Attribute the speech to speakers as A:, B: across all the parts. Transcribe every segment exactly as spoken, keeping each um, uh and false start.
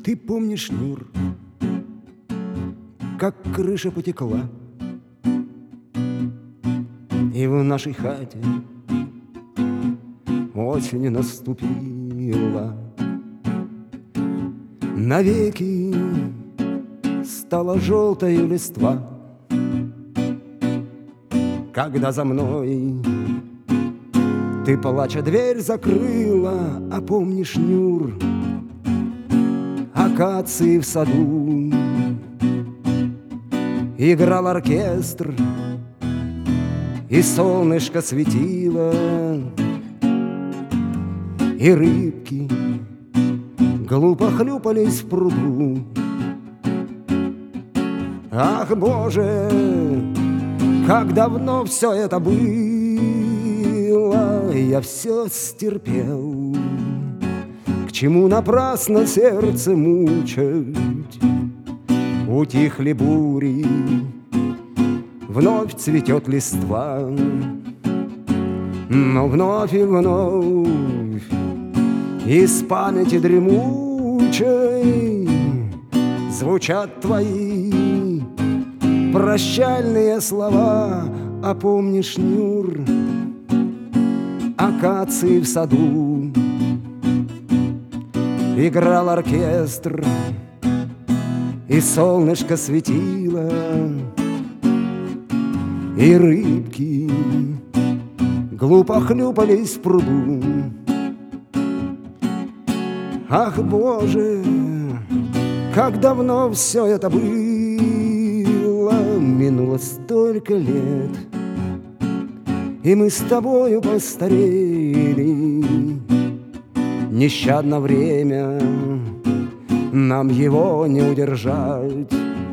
A: Ты помнишь, Нюр, как крыша потекла, и в нашей хате осень наступила. Навеки стала желтою листва, когда за мной ты, плача, дверь закрыла. А помнишь, Нюр, акации в саду играл оркестр, и солнышко светило, и рыбки глупо хлюпались в пруду. Ах, Боже, как давно все это было! Я все стерпел. К чему напрасно сердце мучать? Утихли бури, вновь цветет листва, но вновь и вновь из памяти дремучей звучат твои прощальные слова. А помнишь, Нюр, акации в саду играл оркестр, и солнышко светило, и рыбки глупо хлюпались в пруду. Ах, Боже, как давно все это было! Минуло столько лет, и мы с тобою постарели. Нещадно время, нам его не удержать.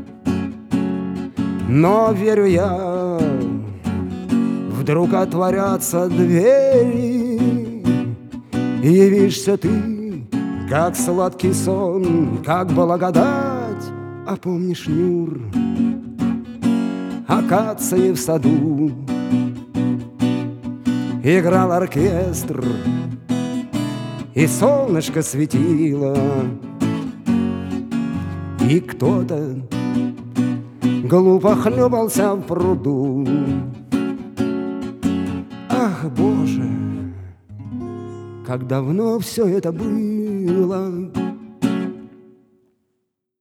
A: Но верю я, вдруг отворятся двери, и явишься ты, как сладкий сон, как благодать. А помнишь, Нюр, акации в саду играл оркестр, и солнышко светило, и кто-то глупо хлебался в пруду. Ах, Боже, как давно все это было!